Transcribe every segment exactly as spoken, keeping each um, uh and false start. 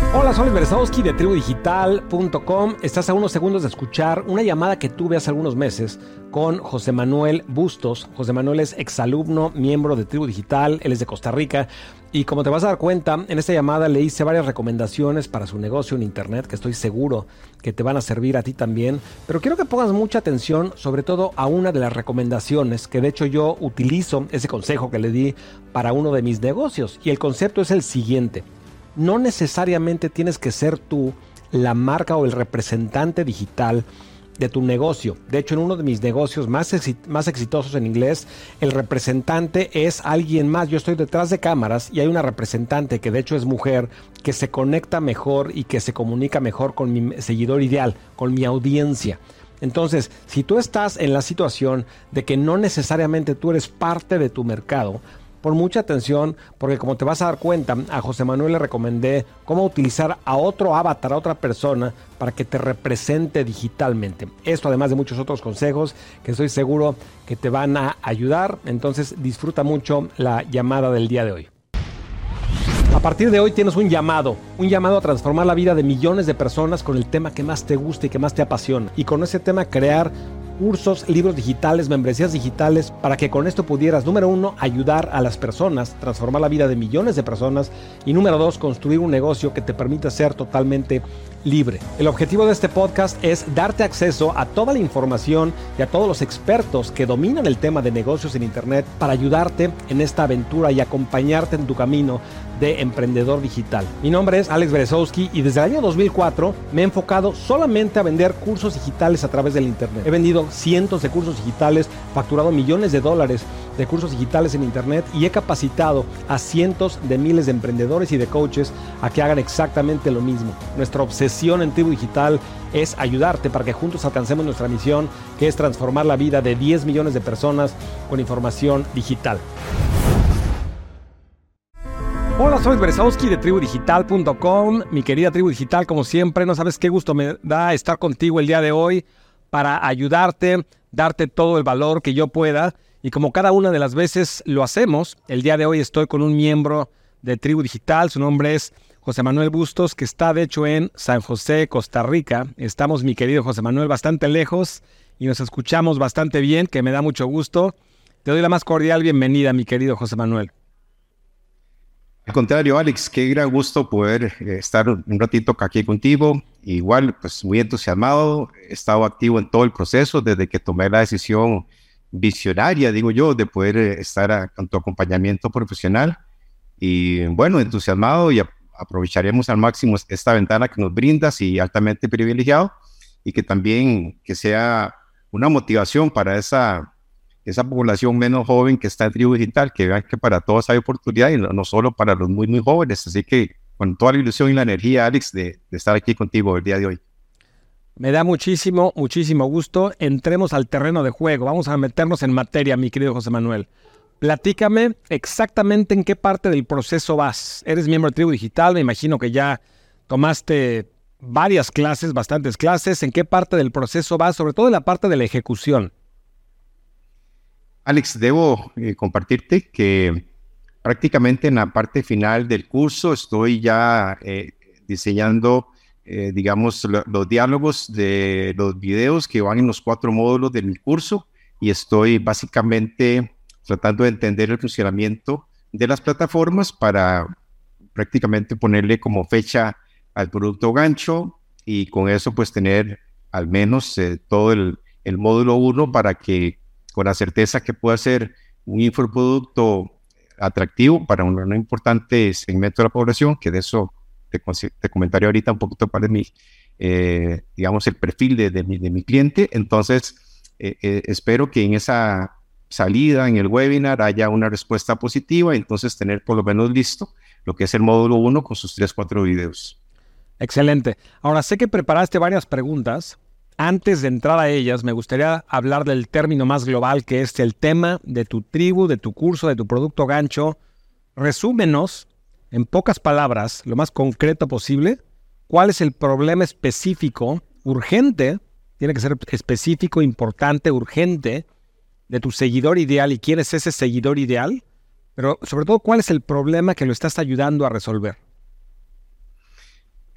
Hola, soy Berzowski de tribu digital punto com. Estás a unos segundos de escuchar una llamada que tuve hace algunos meses con José Manuel Bustos. José Manuel es exalumno, miembro de Tribu Digital, él es de Costa Rica. Y como te vas a dar cuenta, en esta llamada le hice varias recomendaciones para su negocio en internet que estoy seguro que te van a servir a ti también. Pero quiero que pongas mucha atención sobre todo a una de las recomendaciones que de hecho yo utilizo, ese consejo que le di para uno de mis negocios. Y el concepto es el siguiente: no necesariamente tienes que ser tú la marca o el representante digital de tu negocio. De hecho, en uno de mis negocios más, exit- más exitosos en inglés, el representante es alguien más. Yo estoy detrás de cámaras y hay una representante que de hecho es mujer, que se conecta mejor y que se comunica mejor con mi seguidor ideal, con mi audiencia. Entonces, si tú estás en la situación de que no necesariamente tú eres parte de tu mercado, pon mucha atención, porque como te vas a dar cuenta, a José Manuel le recomendé cómo utilizar a otro avatar, a otra persona, para que te represente digitalmente. Esto además de muchos otros consejos que estoy seguro que te van a ayudar. Entonces disfruta mucho la llamada del día de hoy. A partir de hoy tienes un llamado, un llamado a transformar la vida de millones de personas con el tema que más te gusta y que más te apasiona. Y con ese tema crear cursos, libros digitales, membresías digitales, para que con esto pudieras, número uno, ayudar a las personas, transformar la vida de millones de personas, y número dos, construir un negocio que te permita ser totalmente libre. El objetivo de este podcast es darte acceso a toda la información y a todos los expertos que dominan el tema de negocios en internet para ayudarte en esta aventura y acompañarte en tu camino de emprendedor digital. Mi nombre es Alex Berzowski y desde el año dos mil cuatro me he enfocado solamente a vender cursos digitales a través del internet. He vendido cientos de cursos digitales, facturado millones de dólares de cursos digitales en internet y he capacitado a cientos de miles de emprendedores y de coaches a que hagan exactamente lo mismo. Nuestra obsesión en Tribu Digital es ayudarte para que juntos alcancemos nuestra misión, que es transformar la vida de diez millones de personas con información digital. Hola, soy Berzowski de tribu digital punto com. Mi querida Tribu Digital, como siempre, no sabes qué gusto me da estar contigo el día de hoy para ayudarte, darte todo el valor que yo pueda. Y como cada una de las veces lo hacemos, el día de hoy estoy con un miembro de Tribu Digital. Su nombre es José Manuel Bustos, que está de hecho en San José, Costa Rica. Estamos, mi querido José Manuel, bastante lejos y nos escuchamos bastante bien, que me da mucho gusto. Te doy la más cordial bienvenida, mi querido José Manuel. Al contrario, Alex, qué gran gusto poder eh, estar un ratito aquí contigo. Igual, pues muy entusiasmado, he estado activo en todo el proceso desde que tomé la decisión visionaria, digo yo, de poder eh, estar a, con tu acompañamiento profesional. Y bueno, entusiasmado y a, aprovecharemos al máximo esta ventana que nos brindas y altamente privilegiado, y que también que sea una motivación para esa... esa población menos joven que está en Tribu Digital, que vean que para todos hay oportunidad y no, no solo para los muy, muy jóvenes. Así que con toda la ilusión y la energía, Alex, de, de estar aquí contigo el día de hoy. Me da muchísimo, muchísimo gusto. Entremos al terreno de juego. Vamos a meternos en materia, mi querido José Manuel. Platícame exactamente en qué parte del proceso vas. Eres miembro de Tribu Digital, me imagino que ya tomaste varias clases, bastantes clases. ¿En qué parte del proceso vas? Sobre todo en la parte de la ejecución. Alex, debo eh, compartirte que prácticamente en la parte final del curso estoy ya eh, diseñando, eh, digamos, lo, los diálogos de los videos que van en los cuatro módulos de mi curso, y estoy básicamente tratando de entender el funcionamiento de las plataformas para prácticamente ponerle como fecha al producto gancho, y con eso pues tener al menos eh, todo el, el módulo uno para que con la certeza que pueda ser un infoproducto atractivo para un, un importante segmento de la población, que de eso te, te comentaré ahorita un poquito para mi, eh, digamos, el perfil de, de, mi, de mi cliente. Entonces, eh, eh, espero que en esa salida, en el webinar, haya una respuesta positiva, y entonces tener por lo menos listo lo que es el módulo uno con sus tres, cuatro videos. Excelente. Ahora, sé que preparaste varias preguntas. Antes de entrar a ellas, me gustaría hablar del término más global, que es el tema de tu tribu, de tu curso, de tu producto gancho. Resúmenos, en pocas palabras, lo más concreto posible, cuál es el problema específico, urgente, tiene que ser específico, importante, urgente, de tu seguidor ideal y quién es ese seguidor ideal, pero sobre todo, cuál es el problema que lo estás ayudando a resolver.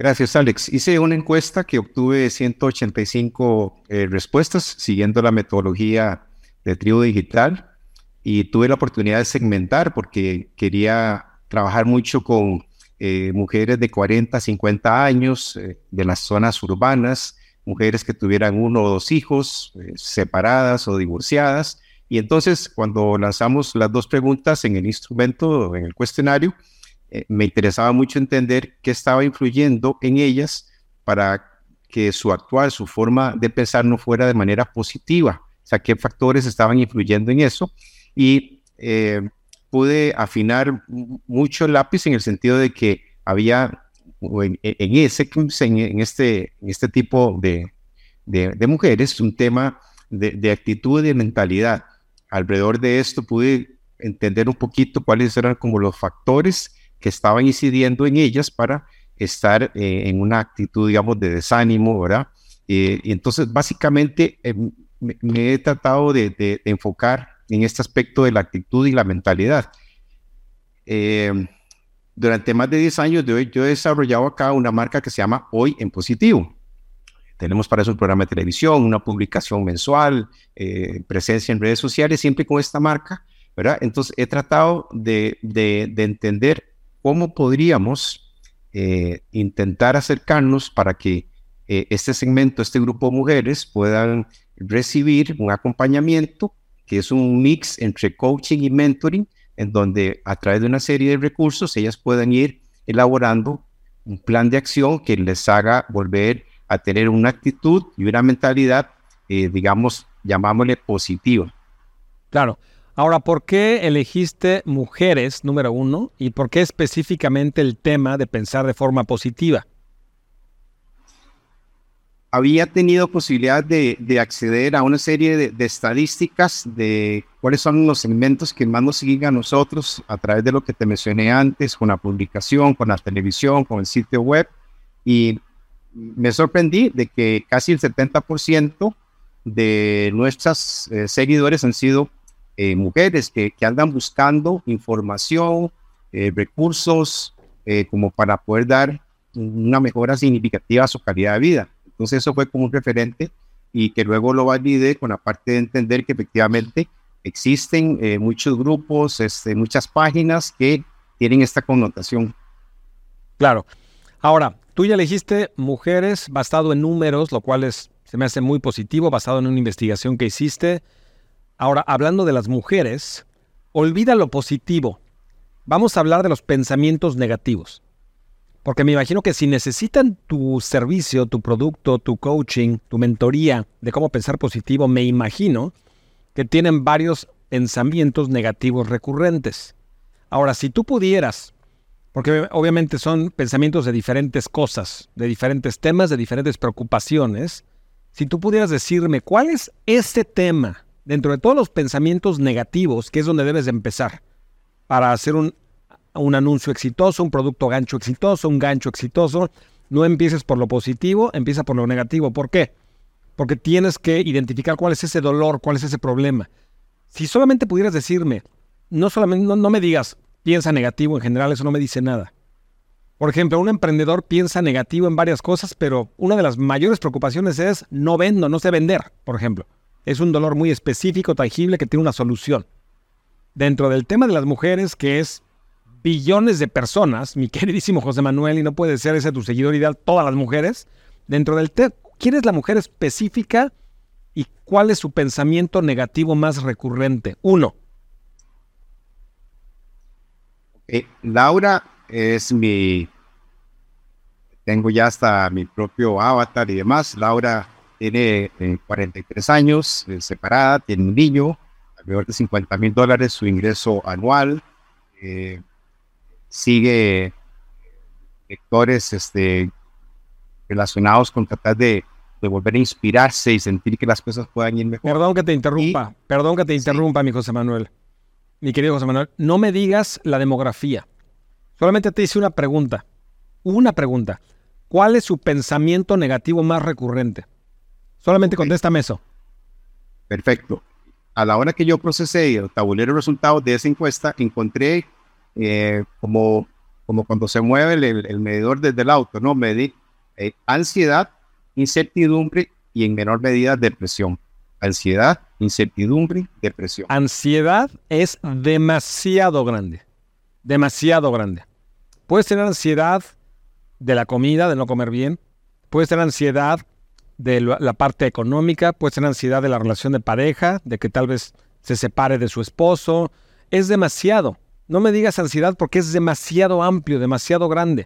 Gracias, Alex. Hice una encuesta que obtuve ciento ochenta y cinco eh, respuestas siguiendo la metodología de Tribu Digital y tuve la oportunidad de segmentar porque quería trabajar mucho con eh, mujeres de cuarenta, cincuenta años, eh, de las zonas urbanas, mujeres que tuvieran uno o dos hijos, eh, separadas o divorciadas. Y entonces, cuando lanzamos las dos preguntas en el instrumento, en el cuestionario, eh, me interesaba mucho entender qué estaba influyendo en ellas para que su actuar, su forma de pensar no fuera de manera positiva. O sea, qué factores estaban influyendo en eso. Y eh, pude afinar mucho el lápiz en el sentido de que había en, en, ese, en, en, este, en este tipo de, de, de mujeres un tema de, de actitud y de mentalidad. Alrededor de esto pude entender un poquito cuáles eran como los factores que estaban incidiendo en ellas para estar eh, en una actitud, digamos, de desánimo, ¿verdad? Eh, y entonces, básicamente, eh, me, me he tratado de, de, de enfocar en este aspecto de la actitud y la mentalidad. Eh, durante más de diez años de hoy, yo he desarrollado acá una marca que se llama Hoy en Positivo. Tenemos para eso un programa de televisión, una publicación mensual, eh, presencia en redes sociales, siempre con esta marca, ¿verdad? Entonces, he tratado de, de, de entender cómo podríamos eh, intentar acercarnos para que eh, este segmento, este grupo de mujeres puedan recibir un acompañamiento que es un mix entre coaching y mentoring, en donde a través de una serie de recursos ellas puedan ir elaborando un plan de acción que les haga volver a tener una actitud y una mentalidad, eh, digamos, llamámosle positiva. Claro. Ahora, ¿por qué elegiste mujeres, número uno, y por qué específicamente el tema de pensar de forma positiva? Había tenido posibilidad de, de acceder a una serie de, de estadísticas de cuáles son los segmentos que más nos siguen a nosotros a través de lo que te mencioné antes, con la publicación, con la televisión, con el sitio web, y me sorprendí de que casi el setenta por ciento de nuestras eh, seguidores han sido Eh, mujeres que, que andan buscando información, eh, recursos, eh, como para poder dar una mejora significativa a su calidad de vida. Entonces eso fue como un referente y que luego lo validé con la parte de entender que efectivamente existen eh, muchos grupos, este, muchas páginas que tienen esta connotación. Claro. Ahora, tú ya elegiste mujeres basado en números, lo cual es, se me hace muy positivo, basado en una investigación que hiciste. Ahora, hablando de las mujeres, olvida lo positivo. Vamos a hablar de los pensamientos negativos. Porque me imagino que si necesitan tu servicio, tu producto, tu coaching, tu mentoría de cómo pensar positivo, me imagino que tienen varios pensamientos negativos recurrentes. Ahora, si tú pudieras, porque obviamente son pensamientos de diferentes cosas, de diferentes temas, de diferentes preocupaciones, si tú pudieras decirme cuál es ese tema dentro de todos los pensamientos negativos, que es donde debes de empezar para hacer un, un anuncio exitoso, un producto gancho exitoso, un gancho exitoso, no empieces por lo positivo, empieza por lo negativo. ¿Por qué? Porque tienes que identificar cuál es ese dolor, cuál es ese problema. Si solamente pudieras decirme, no solamente, no, no me digas piensa negativo en general, eso no me dice nada. Por ejemplo, un emprendedor piensa negativo en varias cosas, pero una de las mayores preocupaciones es no vendo, no sé vender, por ejemplo. Es un dolor muy específico, tangible, que tiene una solución. Dentro del tema de las mujeres, que es billones de personas, mi queridísimo José Manuel, y no puede ser ese tu seguidor ideal, todas las mujeres, dentro del tema, ¿quién es la mujer específica y cuál es su pensamiento negativo más recurrente? Uno. Eh, Laura es mi, tengo ya hasta mi propio avatar y demás. Laura tiene eh, cuarenta y tres años, eh, separada, tiene un niño, alrededor de cincuenta mil dólares su ingreso anual, eh, sigue lectores este, relacionados con tratar de, de volver a inspirarse y sentir que las cosas puedan ir mejor. Perdón que te interrumpa, y, perdón que te interrumpa, sí. mi José Manuel, mi querido José Manuel, no me digas la demografía, solamente te hice una pregunta, una pregunta, ¿cuál es su pensamiento negativo más recurrente? Solamente okay. Contéstame eso. Perfecto. A la hora que yo procesé el tabulero de resultados de esa encuesta, encontré eh, como, como cuando se mueve el, el, el medidor desde el auto, ¿no? Medir eh, ansiedad, incertidumbre y en menor medida depresión. Ansiedad, incertidumbre, depresión. Ansiedad es demasiado grande, demasiado grande. Puedes tener ansiedad de la comida, de no comer bien. Puedes tener ansiedad de la parte económica. Puedes tener ansiedad de la relación de pareja, de que tal vez se separe de su esposo. Es demasiado. No me digas ansiedad porque es demasiado amplio, demasiado grande.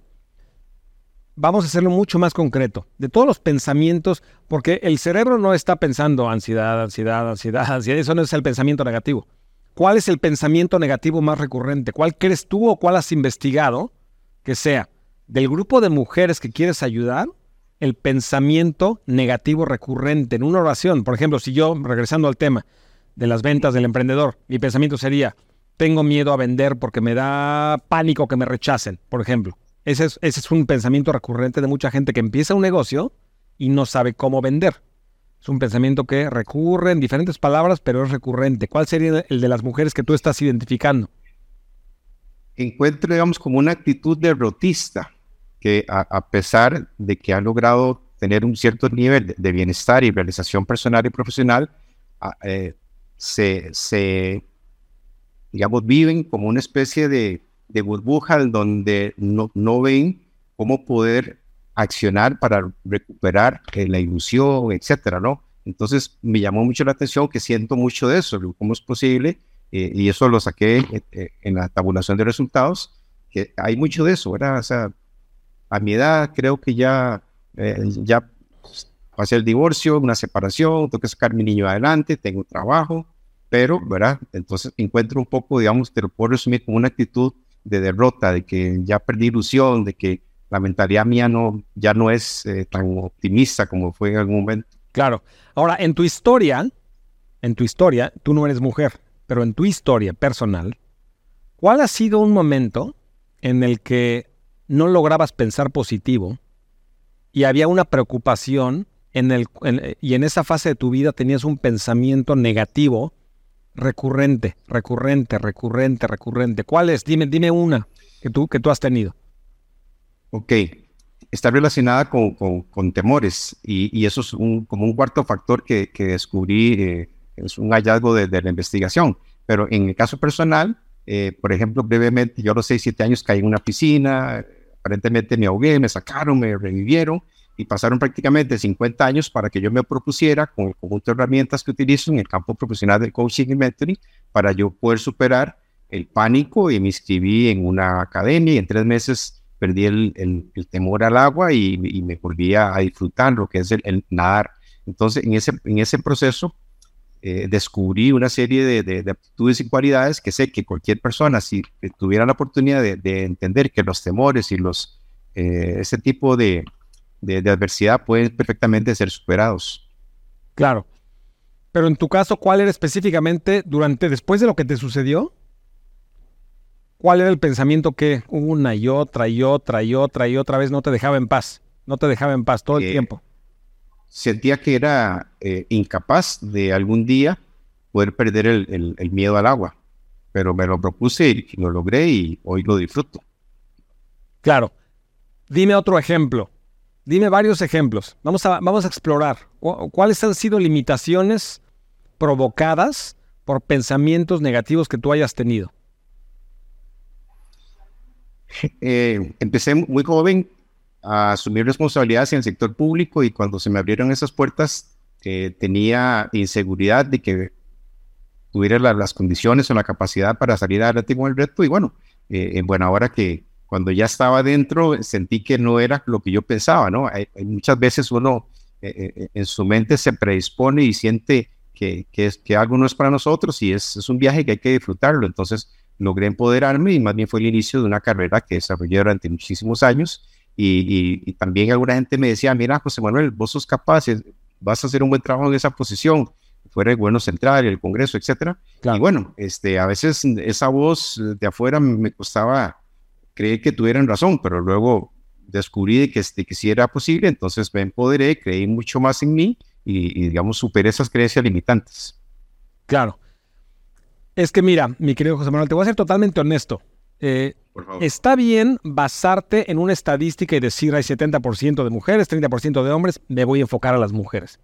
Vamos a hacerlo mucho más concreto. De todos los pensamientos, porque el cerebro no está pensando ansiedad, ansiedad, ansiedad, ansiedad. Eso no es el pensamiento negativo. ¿Cuál es el pensamiento negativo más recurrente? ¿Cuál crees tú o cuál has investigado que sea del grupo de mujeres que quieres ayudar el pensamiento negativo recurrente en una oración? Por ejemplo, si yo, regresando al tema de las ventas del emprendedor, mi pensamiento sería, tengo miedo a vender porque me da pánico que me rechacen, por ejemplo. Ese es, ese es un pensamiento recurrente de mucha gente que empieza un negocio y no sabe cómo vender. Es un pensamiento que recurre en diferentes palabras, pero es recurrente. ¿Cuál sería el de las mujeres que tú estás identificando? Encuentro, digamos, como una actitud derrotista, que a, a pesar de que ha logrado tener un cierto nivel de, de bienestar y realización personal y profesional, a, eh, se, se, digamos, viven como una especie de, de burbuja donde no, no ven cómo poder accionar para recuperar eh, la ilusión, etcétera, ¿no? Entonces me llamó mucho la atención que siento mucho de eso, cómo es posible, eh, y eso lo saqué eh, en la tabulación de resultados, que hay mucho de eso, ¿verdad? O sea, a mi edad creo que ya, eh, ya pasé el divorcio, una separación, tengo que sacar a mi niño adelante, tengo trabajo, pero, ¿verdad? Entonces encuentro un poco, digamos, te lo puedo resumir como una actitud de derrota, de que ya perdí ilusión, de que la mentalidad mía no, ya no es eh, tan optimista como fue en algún momento. Claro. Ahora, en tu historia, en tu historia, tú no eres mujer, pero en tu historia personal, ¿cuál ha sido un momento en el que no lograbas pensar positivo y había una preocupación en el, en, y en esa fase de tu vida tenías un pensamiento negativo recurrente, recurrente, recurrente, recurrente? ¿Cuál es? Dime, dime una que tú, que tú has tenido. Ok, está relacionada con, con, con temores y, y eso es un, como un cuarto factor que, que descubrí, eh, es un hallazgo de, de la investigación. Pero en el caso personal, eh, por ejemplo, brevemente, yo a los seis, siete años caí en una piscina, aparentemente me ahogué, me sacaron, me revivieron y pasaron prácticamente cincuenta años para que yo me propusiera con el conjunto de herramientas que utilizo en el campo profesional del coaching y mentoring para yo poder superar el pánico, y me inscribí en una academia y en tres meses perdí el, el, el temor al agua y, y me volví a, a disfrutar lo que es el, el nadar. Entonces, en ese, en ese proceso eh, descubrí una serie de, de, de aptitudes y cualidades que sé que cualquier persona, si tuviera la oportunidad de, de entender que los temores y los, eh, ese tipo de, de, de adversidad pueden perfectamente ser superados. Claro. Pero en tu caso, ¿cuál era específicamente durante, después de lo que te sucedió? ¿Cuál era el pensamiento que una y otra y otra y otra y otra vez no te dejaba en paz? No te dejaba en paz todo el Eh, tiempo. Sentía que era eh, incapaz de algún día poder perder el, el, el miedo al agua, pero me lo propuse y lo logré y hoy lo disfruto. Claro. Dime otro ejemplo. Dime varios ejemplos. Vamos a, vamos a explorar. ¿Cuáles han sido limitaciones provocadas por pensamientos negativos que tú hayas tenido? Eh, empecé muy joven a asumir responsabilidades en el sector público y cuando se me abrieron esas puertas eh, tenía inseguridad de que tuviera la, las condiciones o la capacidad para salir adelante con el reto y bueno, eh, en buena hora que cuando ya estaba dentro sentí que no era lo que yo pensaba, ¿no? Hay, hay muchas veces uno eh, eh, en su mente se predispone y siente que, que, es, que algo no es para nosotros y es, es un viaje que hay que disfrutarlo, entonces logré empoderarme y más bien fue el inicio de una carrera que desarrollé durante muchísimos años y, y, y también alguna gente me decía, mira José Manuel, vos sos capaz, vas a hacer un buen trabajo en esa posición, fuera el gobierno central, el Congreso, etcétera. Claro. Y bueno, este, a veces esa voz de afuera me costaba creer que tuvieran razón, pero luego descubrí de que, de que sí era posible, entonces me empoderé, creí mucho más en mí y, y digamos, superé esas creencias limitantes. Claro. Es que mira, mi querido José Manuel, te voy a ser totalmente honesto. Eh, está bien basarte en una estadística y decir hay setenta por ciento de mujeres, treinta por ciento de hombres, me voy a enfocar a las mujeres.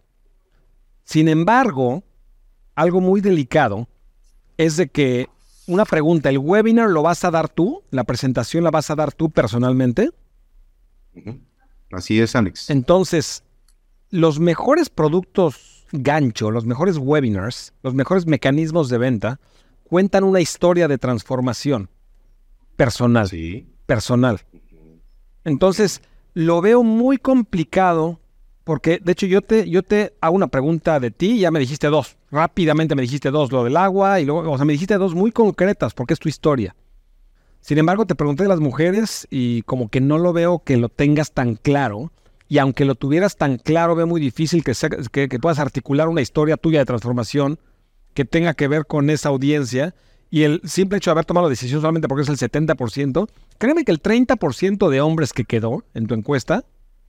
Sin embargo, algo muy delicado es de que una pregunta, ¿el webinar lo vas a dar tú? ¿La presentación la vas a dar tú personalmente? Uh-huh. Así es, Alex. Entonces, los mejores productos gancho, los mejores webinars, los mejores mecanismos de venta, cuentan una historia de transformación personal. Sí. Personal. Entonces, lo veo muy complicado porque, de hecho, yo te, yo te hago una pregunta de ti y ya me dijiste dos. Rápidamente me dijiste dos, lo del agua, y luego, o sea, me dijiste dos muy concretas porque es tu historia. Sin embargo, te pregunté de las mujeres y como que no lo veo que lo tengas tan claro. Y aunque lo tuvieras tan claro, veo muy difícil que, sea, que, que puedas articular una historia tuya de transformación que tenga que ver con esa audiencia. Y el simple hecho de haber tomado la decisión solamente porque es el setenta por ciento, créeme que el treinta por ciento de hombres que quedó en tu encuesta,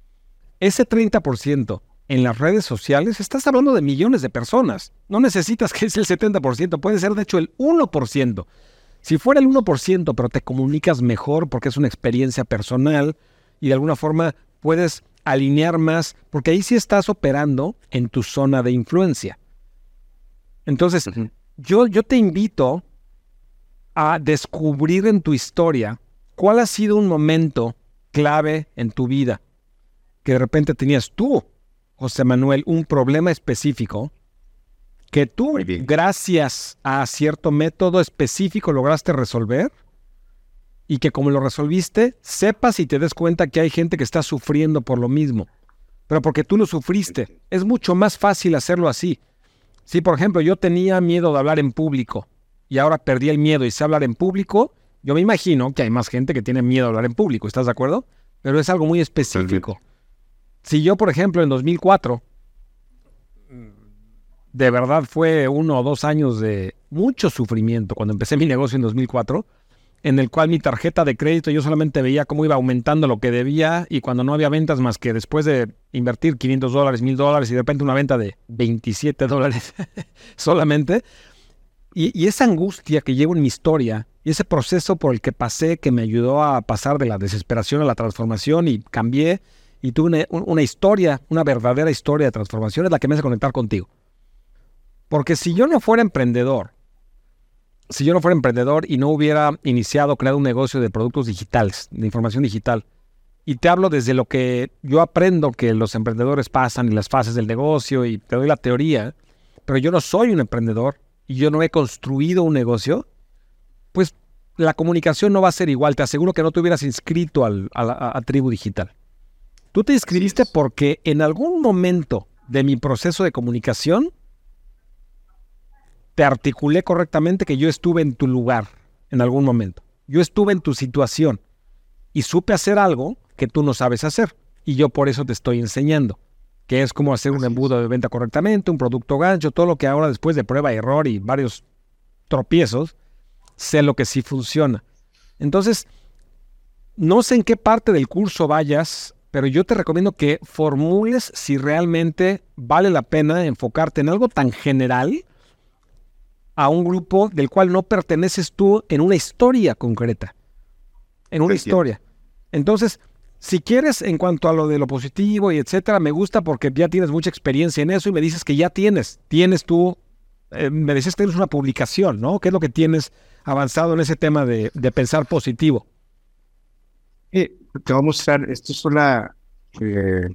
ese treinta por ciento en las redes sociales, estás hablando de millones de personas. No necesitas que sea el setenta por ciento, puede ser de hecho el uno por ciento. Si fuera el uno por ciento, pero te comunicas mejor porque es una experiencia personal y de alguna forma puedes alinear más, porque ahí sí estás operando en tu zona de influencia. Entonces, uh-huh. yo, yo te invito a descubrir en tu historia cuál ha sido un momento clave en tu vida que de repente tenías tú, José Manuel, un problema específico que tú, gracias a cierto método específico, lograste resolver y que como lo resolviste, sepas y te des cuenta que hay gente que está sufriendo por lo mismo. Pero porque tú lo sufriste, es mucho más fácil hacerlo así. Si, por ejemplo, yo tenía miedo de hablar en público y ahora perdí el miedo y sé hablar en público, yo me imagino que hay más gente que tiene miedo de hablar en público, ¿estás de acuerdo? Pero es algo muy específico. Si yo, por ejemplo, en dos mil cuatro, de verdad fue uno o dos años de mucho sufrimiento cuando empecé mi negocio en dos mil cuatro, en el cual mi tarjeta de crédito yo solamente veía cómo iba aumentando lo que debía y cuando no había ventas más que después de invertir quinientos dólares, mil dólares y de repente una venta de veintisiete dólares solamente. Y, y esa angustia que llevo en mi historia y ese proceso por el que pasé que me ayudó a pasar de la desesperación a la transformación y cambié y tuve una, una historia, una verdadera historia de transformación es la que me hace conectar contigo. Porque si yo no fuera emprendedor, si yo no fuera emprendedor y no hubiera iniciado, creado un negocio de productos digitales, de información digital, y te hablo desde lo que yo aprendo que los emprendedores pasan y las fases del negocio y te doy la teoría, pero yo no soy un emprendedor y yo no he construido un negocio, pues la comunicación no va a ser igual. Te aseguro que no te hubieras inscrito al, a, a, a Tribu Digital. Tú te inscribiste porque en algún momento de mi proceso de comunicación te articulé correctamente que yo estuve en tu lugar en algún momento. Yo estuve en tu situación y supe hacer algo que tú no sabes hacer. Y yo por eso te estoy enseñando, que es cómo hacer un embudo de venta correctamente, un producto gancho, todo lo que ahora después de prueba y error y varios tropiezos, sé lo que sí funciona. Entonces, no sé en qué parte del curso vayas, pero yo te recomiendo que formules si realmente vale la pena enfocarte en algo tan general a un grupo del cual no perteneces tú en una historia concreta. En una sí, historia. Entonces, si quieres, en cuanto a lo de lo positivo y etcétera, me gusta porque ya tienes mucha experiencia en eso y me dices que ya tienes, tienes tú, eh, me decías que tienes una publicación, ¿no? ¿Qué es lo que tienes avanzado en ese tema de, de pensar positivo? Eh, te voy a mostrar, esto es una, eh,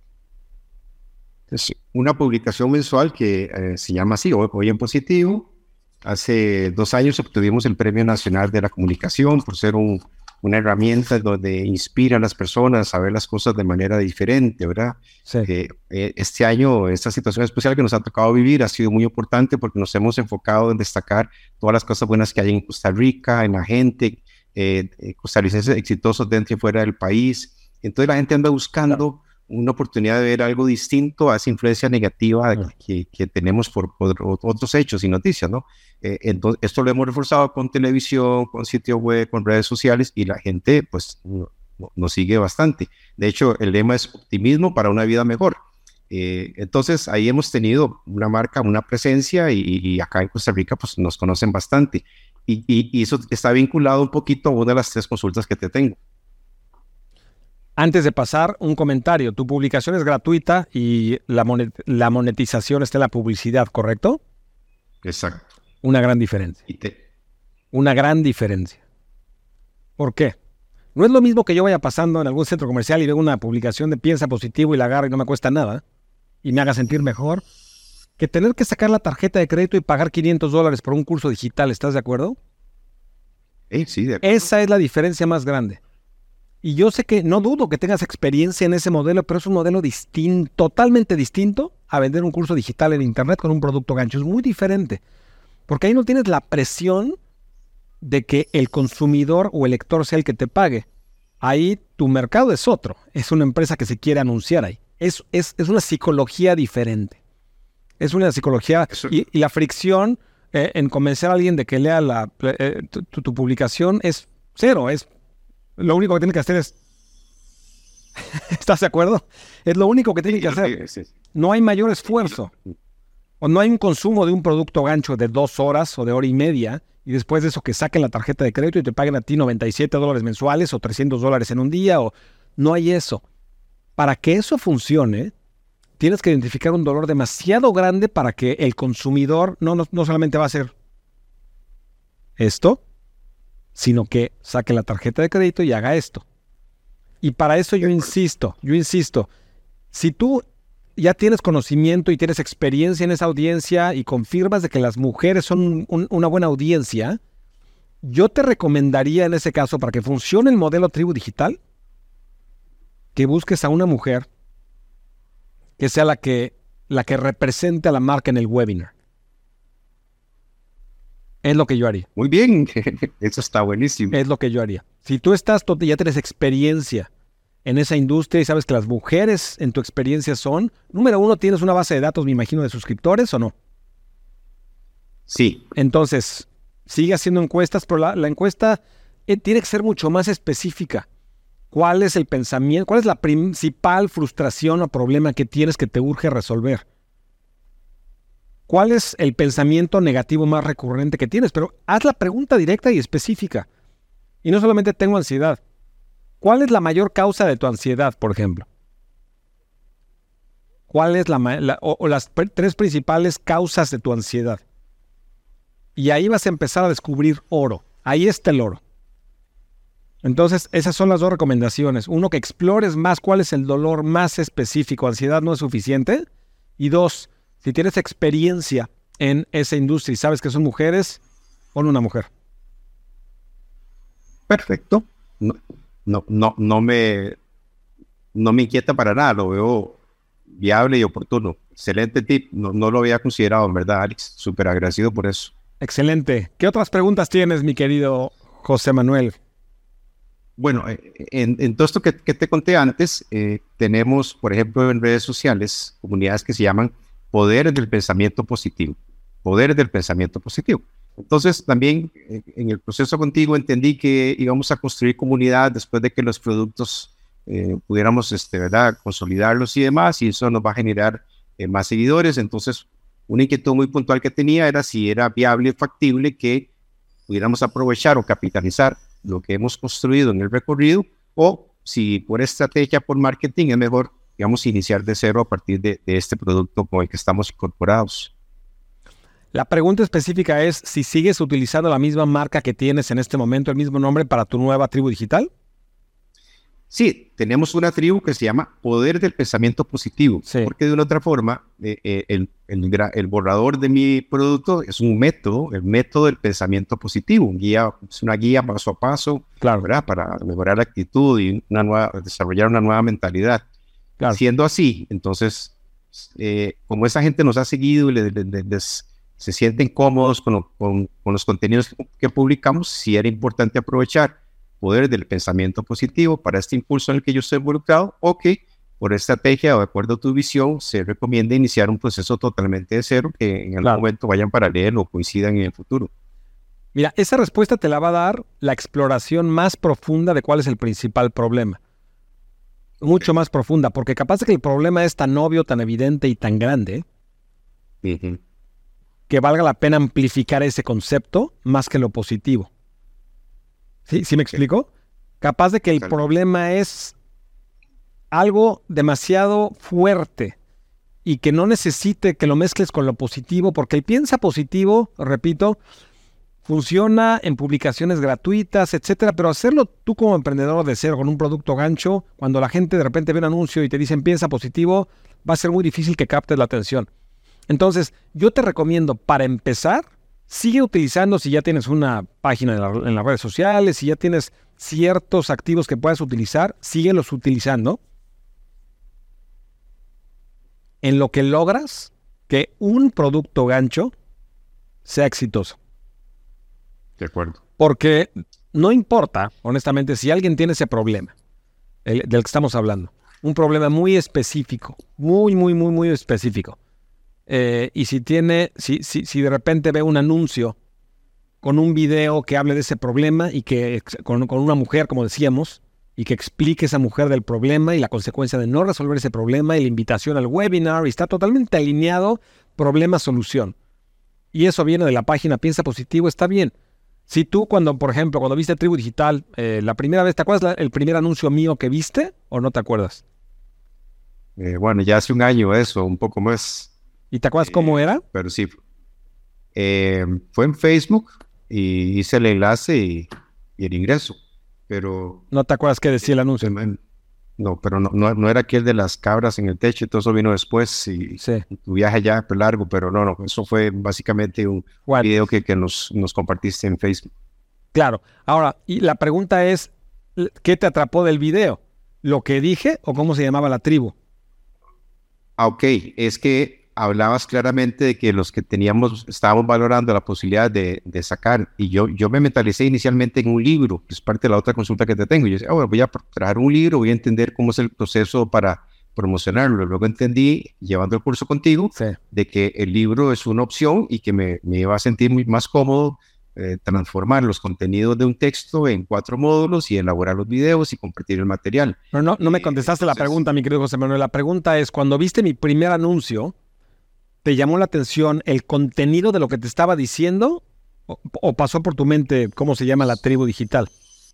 es una publicación mensual que eh, se llama así, Hoy, Hoy en Positivo. Hace dos años obtuvimos el Premio Nacional de la Comunicación por ser un, una herramienta donde inspira a las personas a ver las cosas de manera diferente, ¿verdad? Sí. Eh, eh, este año, esta situación especial que nos ha tocado vivir ha sido muy importante porque nos hemos enfocado en destacar todas las cosas buenas que hay en Costa Rica, en la gente, eh, eh, costarricenses exitosos dentro y fuera del país. Entonces la gente anda buscando una oportunidad de ver algo distinto a esa influencia negativa uh-huh. que, que tenemos por, por otros hechos y noticias, ¿no? Eh, entonces, esto lo hemos reforzado con televisión, con sitio web, con redes sociales y la gente, pues, no, no, nos sigue bastante. De hecho, el lema es optimismo para una vida mejor. Eh, entonces, ahí hemos tenido una marca, una presencia y, y acá en Costa Rica, pues, nos conocen bastante. y, y, y eso está vinculado un poquito a una de las tres consultas que te tengo. Antes de pasar, un comentario. Tu publicación es gratuita y la, monet la monetización está en la publicidad, ¿correcto? Exacto. Una gran diferencia. Y te... Una gran diferencia. ¿Por qué? No es lo mismo que yo vaya pasando en algún centro comercial y veo una publicación de piensa positivo y la agarro y no me cuesta nada y me haga sentir mejor, que tener que sacar la tarjeta de crédito y pagar quinientos dólares por un curso digital. ¿Estás de acuerdo? Eh, sí, de acuerdo. Esa es la diferencia más grande. Y yo sé que no dudo que tengas experiencia en ese modelo, pero es un modelo distinto, totalmente distinto a vender un curso digital en internet con un producto gancho. Es muy diferente, porque ahí no tienes la presión de que el consumidor o el lector sea el que te pague. Ahí tu mercado es otro, es una empresa que se quiere anunciar ahí. Es, es, es una psicología diferente. Es una psicología y, y la fricción eh, en convencer a alguien de que lea la, eh, tu, tu, tu publicación es cero, es lo único que tiene que hacer es... ¿Estás de acuerdo? Es lo único que tiene que hacer. No hay mayor esfuerzo. O no hay un consumo de un producto gancho de dos horas o de hora y media y después de eso que saquen la tarjeta de crédito y te paguen a ti noventa y siete dólares mensuales o trescientos dólares en un día. O... No hay eso. Para que eso funcione, tienes que identificar un dolor demasiado grande para que el consumidor no, no, no solamente va a hacer esto, sino que saque la tarjeta de crédito y haga esto. Y para eso yo insisto, yo insisto, si tú ya tienes conocimiento y tienes experiencia en esa audiencia y confirmas de que las mujeres son un, una buena audiencia, yo te recomendaría en ese caso, para que funcione el modelo tribu digital, que busques a una mujer que sea la que, la que represente a la marca en el webinar. Es lo que yo haría. Muy bien, eso está buenísimo. Es lo que yo haría. Si tú estás, ya tienes experiencia en esa industria y sabes que las mujeres en tu experiencia son, número uno, ¿tienes una base de datos, me imagino, de suscriptores o no? Sí. Entonces, sigue haciendo encuestas, pero la, la encuesta eh, tiene que ser mucho más específica. ¿Cuál es el pensamiento? ¿Cuál es la principal frustración o problema que tienes que te urge resolver? ¿Cuál es el pensamiento negativo más recurrente que tienes? Pero haz la pregunta directa y específica. Y no solamente tengo ansiedad. ¿Cuál es la mayor causa de tu ansiedad, por ejemplo? ¿Cuál es la, la o, o las tres principales causas de tu ansiedad? Y ahí vas a empezar a descubrir oro. Ahí está el oro. Entonces, esas son las dos recomendaciones. Uno, que explores más cuál es el dolor más específico. Ansiedad no es suficiente. Y dos, si tienes experiencia en esa industria y sabes que son mujeres, pon una mujer. Perfecto. No, no, no, no, me, no me inquieta para nada. Lo veo viable y oportuno. Excelente tip. No, no lo había considerado, en verdad, Alex. Súper agradecido por eso. Excelente. ¿Qué otras preguntas tienes, mi querido José Manuel? Bueno, en, en todo esto que, que te conté antes, eh, tenemos, por ejemplo, en redes sociales, comunidades que se llaman Poderes del Pensamiento Positivo. Poderes del Pensamiento Positivo. Entonces, también eh, en el proceso contigo entendí que íbamos a construir comunidad después de que los productos eh, pudiéramos, este, ¿verdad?, consolidarlos y demás, y eso nos va a generar eh, más seguidores. Entonces, una inquietud muy puntual que tenía era si era viable y factible que pudiéramos aprovechar o capitalizar lo que hemos construido en el recorrido, o si por estrategia, por marketing, es mejor, digamos, iniciar de cero a partir de, de este producto con el que estamos incorporados. La pregunta específica es si sigues utilizando la misma marca que tienes en este momento, el mismo nombre para tu nueva tribu digital. Sí, tenemos una tribu que se llama Poder del Pensamiento Positivo, sí. Porque de una otra forma, eh, eh, el, el, el borrador de mi producto es un método, el método del pensamiento positivo, un guía, es una guía paso a paso, claro, ¿verdad?, para mejorar la actitud y una nueva, desarrollar una nueva mentalidad. Claro. Siendo así, entonces, eh, como esa gente nos ha seguido y le, le, le, les, se sienten cómodos con, lo, con, con los contenidos que, que publicamos, sí era importante aprovechar Poder del Pensamiento Positivo para este impulso en el que yo estoy involucrado, o que por estrategia o de acuerdo a tu visión se recomienda iniciar un proceso totalmente de cero que en algún claro. momento vayan paralelo o coincidan en el futuro. Mira, esa respuesta te la va a dar la exploración más profunda de cuál es el principal problema. Mucho okay. más profunda, porque capaz de que el problema es tan obvio, tan evidente y tan grande, uh-huh. que que valga la pena amplificar ese concepto más que lo positivo. ¿Sí? ¿Sí me explico? Capaz de que el problema es algo demasiado fuerte y que no necesite que lo mezcles con lo positivo, porque el piensa positivo, repito, funciona en publicaciones gratuitas, etcétera, pero hacerlo tú como emprendedor de cero con un producto gancho, cuando la gente de repente ve un anuncio y te dicen piensa positivo, va a ser muy difícil que captes la atención. Entonces, yo te recomiendo, para empezar, sigue utilizando, si ya tienes una página en, la, en las redes sociales, si ya tienes ciertos activos que puedas utilizar, síguelos utilizando en lo que logras que un producto gancho sea exitoso. De acuerdo. Porque no importa, honestamente, si alguien tiene ese problema el, del que estamos hablando, un problema muy específico, muy, muy, muy, muy específico. Eh, y si tiene, si, si, si de repente ve un anuncio con un video que hable de ese problema y que con, con una mujer, como decíamos, y que explique a esa mujer del problema y la consecuencia de no resolver ese problema y la invitación al webinar, y está totalmente alineado problema-solución. Y eso viene de la página Piensa Positivo, está bien. Si tú cuando, por ejemplo, cuando viste Tribu Digital, eh, la primera vez, ¿te acuerdas la, el primer anuncio mío que viste o no te acuerdas? Eh, bueno, ya hace un año eso, un poco más. ¿Y te acuerdas eh, cómo era? Pero sí, eh, fue en Facebook y hice el enlace y, y el ingreso, pero... ¿No te acuerdas qué decía el anuncio? No, pero no, no, no era aquel de las cabras en el techo, todo eso vino después y sí. Tu viaje ya fue largo, pero no, no, eso fue básicamente un bueno. video que, que nos, nos compartiste en Facebook. Claro, ahora, y la pregunta es, ¿qué te atrapó del video? ¿Lo que dije o cómo se llamaba la tribu? Ah, ok, es que hablabas claramente de que los que teníamos, estábamos valorando la posibilidad de, de sacar, y yo, yo me mentalicé inicialmente en un libro, que es parte de la otra consulta que te tengo. Yo decía, oh, bueno, voy a traer un libro, voy a entender cómo es el proceso para promocionarlo. Luego entendí, llevando el curso contigo, sí. de que el libro es una opción y que me, me iba a sentir muy más cómodo eh, transformar los contenidos de un texto en cuatro módulos y elaborar los videos y compartir el material. Pero no, no me contestaste eh, entonces, la pregunta, mi querido José Manuel. La pregunta es, cuando viste mi primer anuncio, ¿te llamó la atención el contenido de lo que te estaba diciendo o, o pasó por tu mente cómo se llama la tribu digital?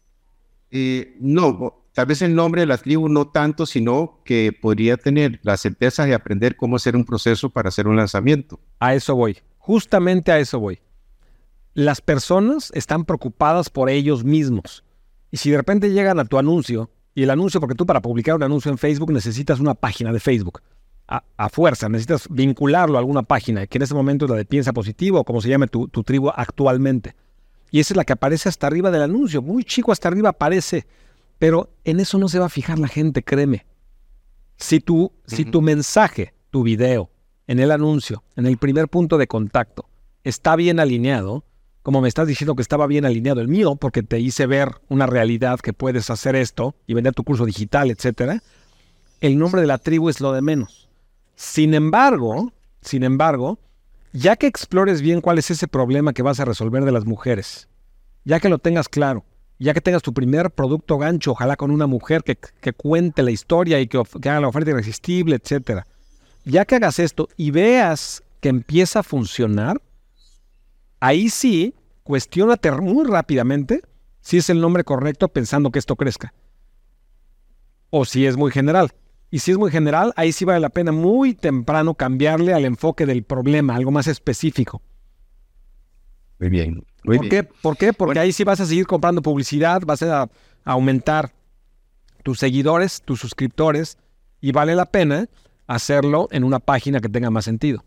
Eh, no, tal vez el nombre de la tribu no tanto, sino que podría tener la certeza de aprender cómo hacer un proceso para hacer un lanzamiento. A eso voy, justamente a eso voy. Las personas están preocupadas por ellos mismos. Y si de repente llegan a tu anuncio, y el anuncio, porque tú para publicar un anuncio en Facebook necesitas una página de Facebook. A, a fuerza, necesitas vincularlo a alguna página, que en ese momento es la de Piensa Positivo, o como se llame tu, tu tribu actualmente. Y esa es la que aparece hasta arriba del anuncio, muy chico hasta arriba aparece, pero en eso no se va a fijar la gente, créeme. Si tu, uh-huh. si tu mensaje, tu video, en el anuncio, en el primer punto de contacto, está bien alineado, como me estás diciendo que estaba bien alineado el mío, porque te hice ver una realidad que puedes hacer esto y vender tu curso digital, etcétera, el nombre de la tribu es lo de menos. Sin embargo, sin embargo, ya que explores bien cuál es ese problema que vas a resolver de las mujeres, ya que lo tengas claro, ya que tengas tu primer producto gancho, ojalá con una mujer que, que cuente la historia y que, que haga la oferta irresistible, etcétera, ya que hagas esto y veas que empieza a funcionar, ahí sí, cuestiónate muy rápidamente si es el nombre correcto pensando que esto crezca. O si es muy general. Y si es muy general, ahí sí vale la pena muy temprano cambiarle al enfoque del problema, algo más específico. Muy bien. Muy ¿Por bien. qué? ¿Por qué? Porque bueno, ahí sí vas a seguir comprando publicidad, vas a, a aumentar tus seguidores, tus suscriptores, y vale la pena hacerlo en una página que tenga más sentido.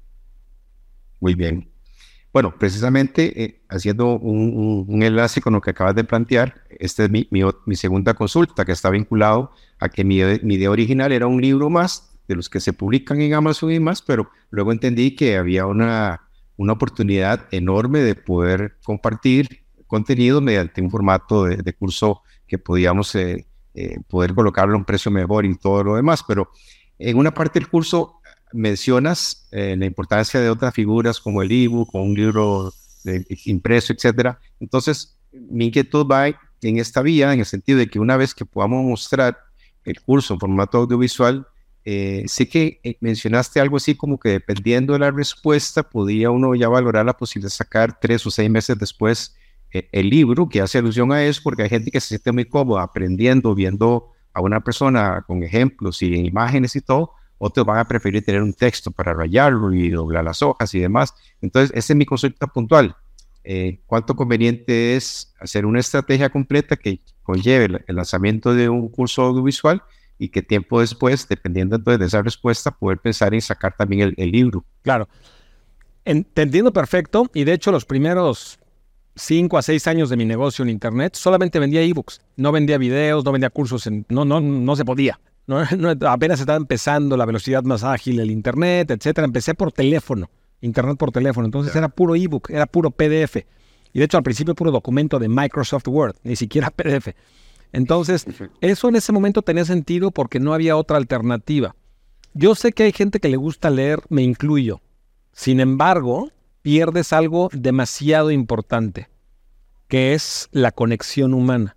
Muy bien. Bueno, precisamente eh, haciendo un, un, un enlace con lo que acabas de plantear, esta es mi, mi, mi segunda consulta, que está vinculado a que mi, mi idea original era un libro más de los que se publican en Amazon y más, pero luego entendí que había una, una oportunidad enorme de poder compartir contenido mediante un formato de, de curso que podíamos eh, eh, poder colocarlo a un precio mejor y todo lo demás, pero en una parte del curso mencionas eh, la importancia de otras figuras como el ebook, como un libro de, impreso, etcétera. Entonces, mi inquietud va en esta vía, en el sentido de que una vez que podamos mostrar el curso en formato audiovisual, Eh, sé que eh, mencionaste algo así como que dependiendo de la respuesta, podría uno ya valorar la posibilidad de sacar tres o seis meses después eh, el libro, que hace alusión a eso, porque hay gente que se siente muy cómoda aprendiendo, viendo a una persona con ejemplos y imágenes y todo. Otros van a preferir tener un texto para rayarlo y doblar las hojas y demás. Entonces, esa es mi consulta puntual. Eh, ¿Cuánto conveniente es hacer una estrategia completa que conlleve el, el lanzamiento de un curso audiovisual y qué tiempo después, dependiendo entonces de esa respuesta, poder pensar en sacar también el, el libro? Claro, en, te entiendo perfecto, y de hecho los primeros cinco a seis años de mi negocio en internet solamente vendía ebooks, no vendía videos, no vendía cursos, en, no, no, no se podía. No, no, apenas estaba empezando la velocidad más ágil, el internet, etcétera. Empecé por teléfono, internet por teléfono, entonces era puro ebook, era puro P D F. Y de hecho al principio puro documento de Microsoft Word, ni siquiera P D F. Entonces, eso en ese momento tenía sentido porque no había otra alternativa. Yo sé que hay gente que le gusta leer, me incluyo. Sin embargo, pierdes algo demasiado importante, que es la conexión humana.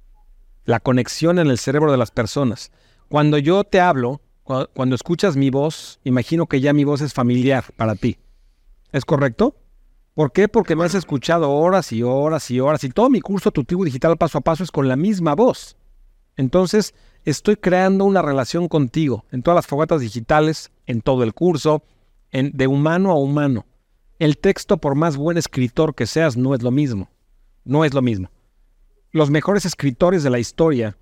La conexión en el cerebro de las personas. Cuando yo te hablo, cu- cuando escuchas mi voz, imagino que ya mi voz es familiar para ti. ¿Es correcto? ¿Por qué? Porque me has escuchado horas y horas y horas, y todo mi curso Tu Tribu Digital Paso a Paso es con la misma voz. Entonces, estoy creando una relación contigo en todas las fogatas digitales, en todo el curso, en, de humano a humano. El texto, por más buen escritor que seas, no es lo mismo. No es lo mismo. Los mejores escritores de la historia,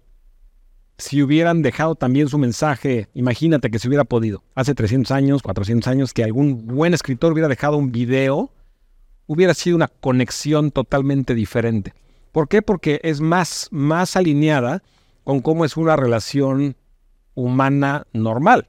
si hubieran dejado también su mensaje, imagínate que se hubiera podido, hace trescientos años, cuatrocientos años, que algún buen escritor hubiera dejado un video, hubiera sido una conexión totalmente diferente. ¿Por qué? Porque es más, más alineada con cómo es una relación humana normal.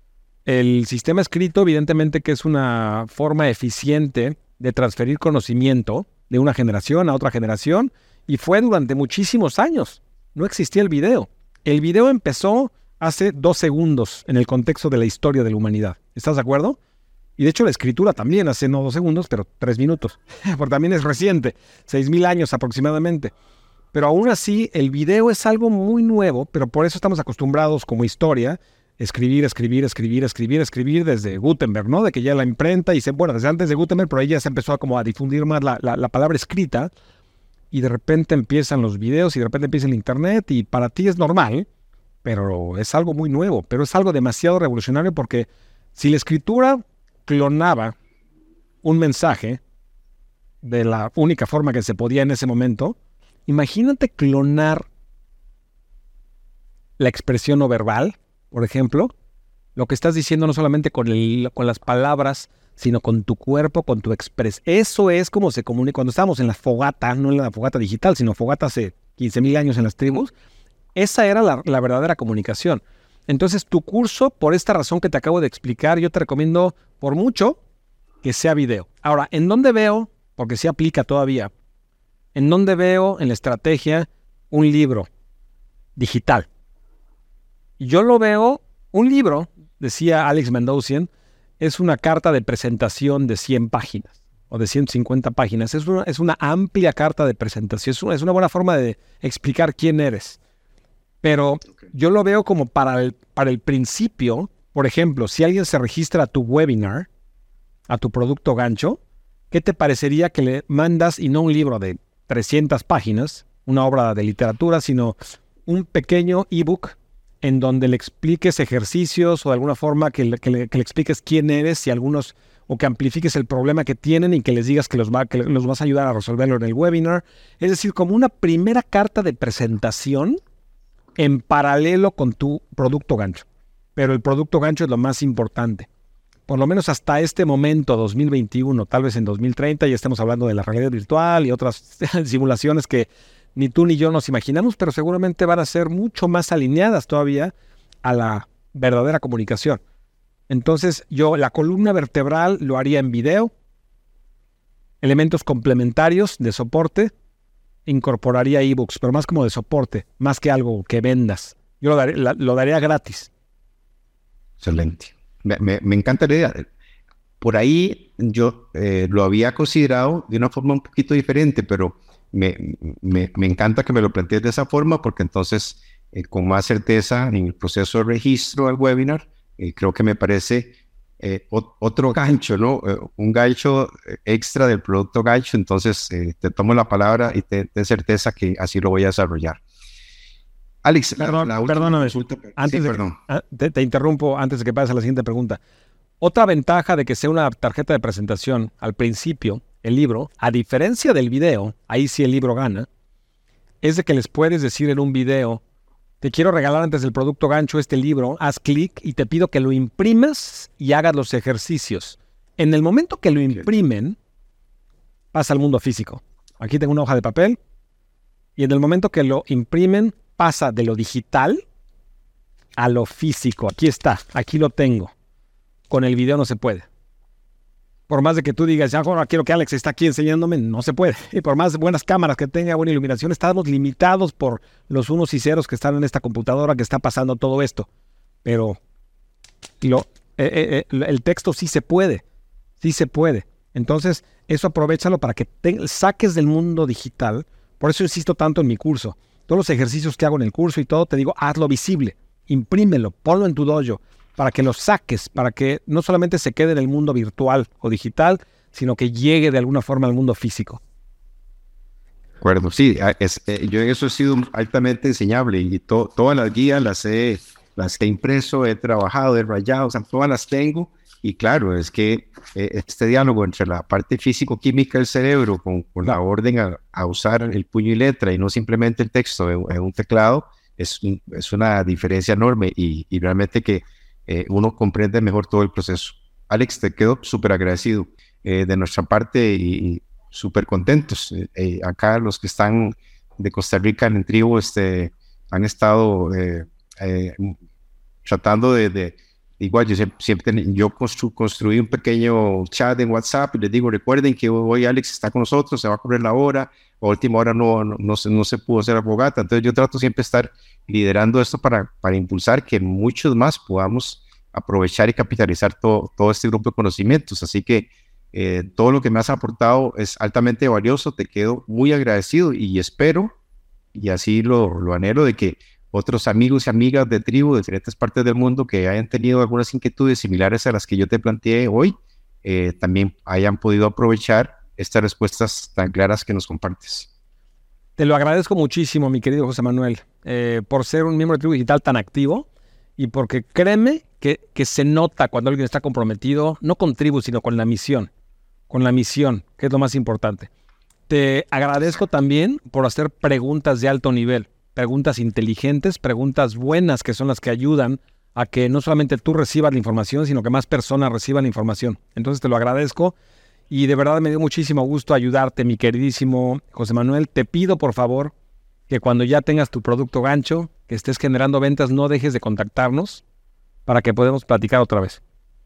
El sistema escrito, evidentemente, que es una forma eficiente de transferir conocimiento de una generación a otra generación, y fue durante muchísimos años. No existía el video. El video empezó hace dos segundos en el contexto de la historia de la humanidad. ¿Estás de acuerdo? Y de hecho la escritura también hace no dos segundos, pero tres minutos. Porque también es reciente, seis mil años aproximadamente. Pero aún así, el video es algo muy nuevo, pero por eso estamos acostumbrados como historia, escribir, escribir, escribir, escribir, escribir desde Gutenberg, ¿no? De que ya la imprenta, y se, bueno, desde antes de Gutenberg, pero ahí ya se empezó a, como a difundir más la, la, la palabra escrita, y de repente empiezan los videos, y de repente empieza el internet, y para ti es normal, pero es algo muy nuevo, pero es algo demasiado revolucionario, porque si la escritura clonaba un mensaje de la única forma que se podía en ese momento, imagínate clonar la expresión no verbal, por ejemplo, lo que estás diciendo no solamente con, el, con las palabras, sino con tu cuerpo, con tu expresión. Eso es como se comunica. Cuando estábamos en la fogata, no en la fogata digital, sino fogata hace quince mil años en las tribus, esa era la, la verdadera comunicación. Entonces, tu curso, por esta razón que te acabo de explicar, yo te recomiendo por mucho que sea video. Ahora, ¿en dónde veo? Porque sí aplica todavía. ¿En dónde veo en la estrategia un libro digital? Yo lo veo, un libro, decía Alex Mandossian, es una carta de presentación de cien páginas o de ciento cincuenta páginas. Es una, es una amplia carta de presentación. Es una, es una buena forma de explicar quién eres. Pero okay, yo lo veo como para el, para el principio. Por ejemplo, si alguien se registra a tu webinar, a tu producto gancho, ¿qué te parecería que le mandas, y no un libro de trescientas páginas, una obra de literatura, sino un pequeño ebook en donde le expliques ejercicios o de alguna forma que le, que le, que le expliques quién eres y algunos, o que amplifiques el problema que tienen y que les digas que los, va, que los vas a ayudar a resolverlo en el webinar? Es decir, como una primera carta de presentación en paralelo con tu producto gancho. Pero el producto gancho es lo más importante. Por lo menos hasta este momento, dos mil veintiuno, tal vez en dos mil treinta, ya estemos hablando de la realidad virtual y otras simulaciones que ni tú ni yo nos imaginamos, pero seguramente van a ser mucho más alineadas todavía a la verdadera comunicación. Entonces, yo la columna vertebral lo haría en video, elementos complementarios de soporte, incorporaría ebooks, pero más como de soporte, más que algo que vendas. Yo lo, daré, la, lo daría gratis. Excelente. Me, me, me encanta la idea. Por ahí yo eh, lo había considerado de una forma un poquito diferente, pero me, me, me encanta que me lo plantees de esa forma, porque entonces eh, con más certeza en el proceso de registro al webinar eh, creo que me parece eh, o, otro gancho, ¿no? Eh, un gancho extra del producto gancho, entonces eh, te tomo la palabra y te ten certeza que así lo voy a desarrollar. Alex, Perdón, la, la perdóname, consulta, antes sí, de perdón. que, te, te interrumpo antes de que pases a la siguiente pregunta. Otra ventaja de que sea una tarjeta de presentación al principio, el libro, a diferencia del video, ahí sí el libro gana, es de que les puedes decir en un video, te quiero regalar antes del producto gancho este libro, haz clic y te pido que lo imprimas y hagas los ejercicios. En el momento que lo imprimen, pasa al mundo físico. Aquí tengo una hoja de papel y en el momento que lo imprimen, pasa de lo digital a lo físico. Aquí está, aquí lo tengo. Con el video no se puede. Por más de que tú digas, ya ahora quiero que Alex esté aquí enseñándome, no se puede. Y por más buenas cámaras que tenga, buena iluminación, estamos limitados por los unos y ceros que están en esta computadora que está pasando todo esto. Pero lo, eh, eh, el texto sí se puede, sí se puede. Entonces, eso aprovéchalo para que te saques del mundo digital. Por eso insisto tanto en mi curso. Todos los ejercicios que hago en el curso y todo, te digo, hazlo visible, imprímelo, ponlo en tu dojo, para que lo saques, para que no solamente se quede en el mundo virtual o digital, sino que llegue de alguna forma al mundo físico. De acuerdo, sí, es, eh, yo en eso he sido altamente enseñable y to, todas las guías las he, las he impreso, he trabajado, he rayado, o sea, todas las tengo. Y claro, es que eh, este diálogo entre la parte físico-química del cerebro con, con la orden a, a usar el puño y letra y no simplemente el texto en, en un teclado es, un, es una diferencia enorme y, y realmente que eh, uno comprende mejor todo el proceso. Alex, te quedo súper agradecido eh, de nuestra parte y, y súper contentos. Eh, eh, acá los que están de Costa Rica en el tribu este, han estado eh, eh, tratando de... de Igual, yo siempre, siempre yo constru, construí un pequeño chat en WhatsApp y les digo, recuerden que hoy Alex está con nosotros, se va a correr la hora, a última hora no, no, no, se, no se pudo hacer la fogata. Entonces yo trato siempre de estar liderando esto para, para impulsar que muchos más podamos aprovechar y capitalizar todo, todo este grupo de conocimientos. Así que eh, todo lo que me has aportado es altamente valioso, te quedo muy agradecido y espero, y así lo, lo anhelo, de que otros amigos y amigas de tribu de diferentes partes del mundo que hayan tenido algunas inquietudes similares a las que yo te planteé hoy, eh, también hayan podido aprovechar estas respuestas tan claras que nos compartes. Te lo agradezco muchísimo, mi querido José Manuel, eh, por ser un miembro de Tribu Digital tan activo y porque créeme que, que se nota cuando alguien está comprometido, no con Tribu, sino con la misión, con la misión, que es lo más importante. Te agradezco también por hacer preguntas de alto nivel. Preguntas inteligentes, preguntas buenas que son las que ayudan a que no solamente tú recibas la información, sino que más personas reciban la información. Entonces te lo agradezco y de verdad me dio muchísimo gusto ayudarte, mi queridísimo José Manuel. Te pido, por favor, que cuando ya tengas tu producto gancho, que estés generando ventas, no dejes de contactarnos para que podamos platicar otra vez.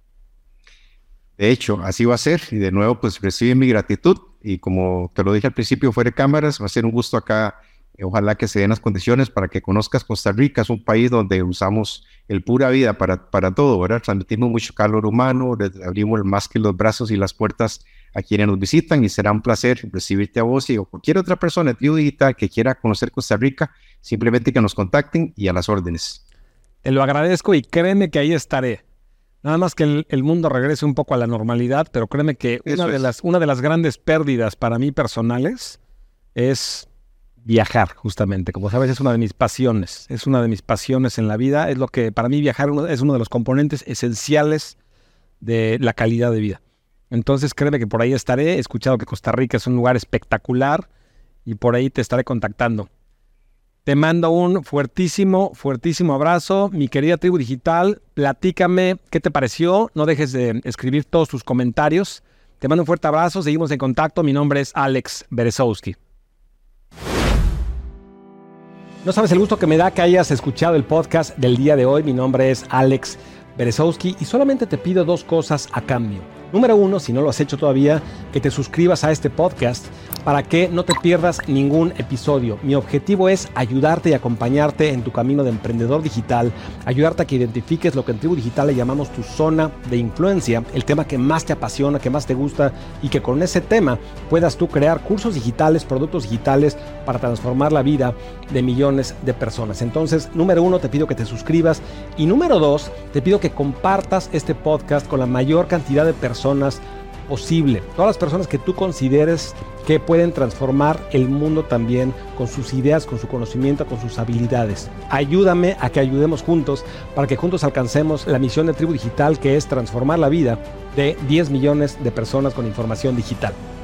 De hecho, así va a ser y de nuevo pues recibe mi gratitud y como te lo dije al principio fuera de cámaras, va a ser un gusto acá. Ojalá que se den las condiciones para que conozcas Costa Rica. Es un país donde usamos el pura vida para, para todo, ¿verdad? Transmitimos mucho calor humano, les abrimos más que los brazos y las puertas a quienes nos visitan y será un placer recibirte a vos y o cualquier otra persona de Tribu Digital que quiera conocer Costa Rica, simplemente que nos contacten y a las órdenes. Te lo agradezco y créeme que ahí estaré. Nada más que el, el mundo regrese un poco a la normalidad, pero créeme que una de, las, una de las grandes pérdidas para mí personales es viajar, justamente. Como sabes, es una de mis pasiones. Es una de mis pasiones en la vida. Es lo que, para mí, viajar es uno de los componentes esenciales de la calidad de vida. Entonces, créeme que por ahí estaré. He escuchado que Costa Rica es un lugar espectacular y por ahí te estaré contactando. Te mando un fuertísimo, fuertísimo abrazo. Mi querida Tribu Digital, platícame qué te pareció. No dejes de escribir todos tus comentarios. Te mando un fuerte abrazo. Seguimos en contacto. Mi nombre es Alex Berezowski. No sabes el gusto que me da que hayas escuchado el podcast del día de hoy. Mi nombre es Alex Berezowski y solamente te pido dos cosas a cambio. Número uno, si no lo has hecho todavía, que te suscribas a este podcast para que no te pierdas ningún episodio. Mi objetivo es ayudarte y acompañarte en tu camino de emprendedor digital, ayudarte a que identifiques lo que en Tribu Digital le llamamos tu zona de influencia, el tema que más te apasiona, que más te gusta, y que con ese tema puedas tú crear cursos digitales, productos digitales para transformar la vida de millones de personas. Entonces, número uno, te pido que te suscribas, y número dos, te pido que compartas este podcast con la mayor cantidad de personas posible. Todas las personas que tú consideres que pueden transformar el mundo también con sus ideas, con su conocimiento, con sus habilidades. Ayúdame a que ayudemos juntos para que juntos alcancemos la misión de Tribu Digital, que es transformar la vida de diez millones de personas con información digital.